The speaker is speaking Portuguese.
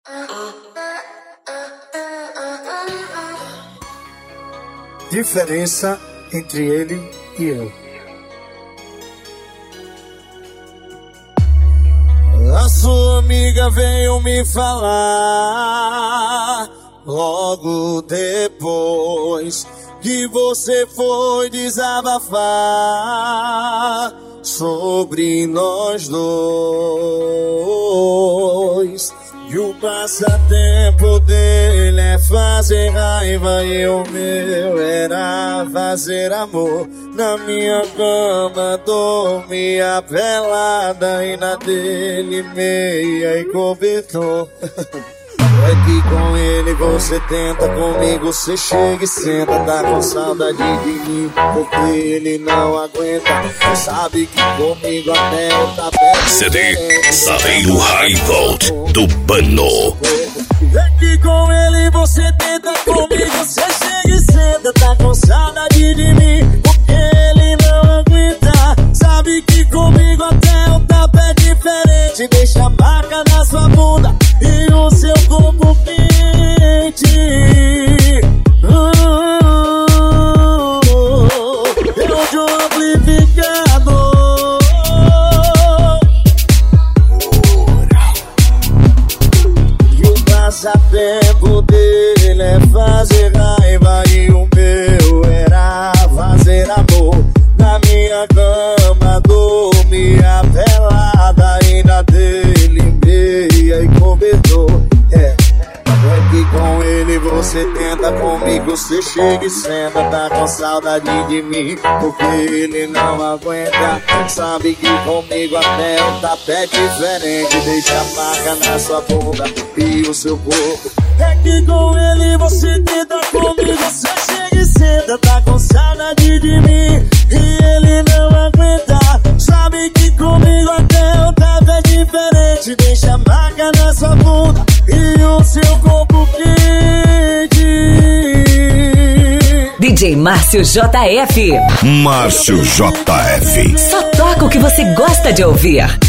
Diferença entre ele e eu. A sua amiga veio me falar logo depois que você foi desabafar sobre nós dois. E o passatempo dele é fazer raiva e o meu era fazer amor. Na minha cama dormia pelada e na dele meia e cobertor. É que com ele você tenta, comigo você chega e senta. Tá com saudade de mim, porque ele não aguenta. Sabe que comigo até o tapete. CD Saveiro High Volt do Bano. É que com ele você tenta, comigo você chega e senta. Tá com saudade de mim, porque ele não aguenta. Sabe que comigo até o tapete é diferente. Deixa a marca na sua bunda e o seu corpo quente. Eu de um amplificador. E o passatempo dele é fazer raiva e o meu era fazer amor. Na minha cama dormia pelada e na dele meia e cobertor. É que com ele você tenta, comigo você chega e senta. Tá com saudade de mim, porque ele não aguenta. Sabe que comigo até o tapete é diferente. Deixa a marca na sua bunda e o seu corpo. É que com ele você tenta, comigo você chega e senta. Tá com saudade de mim e ele não aguenta. Sabe que comigo até o tapete é diferente. Deixa a marca na sua bunda e o seu corpo quente. DJ Márcio JF. Márcio JF. Só toca o que você gosta de ouvir.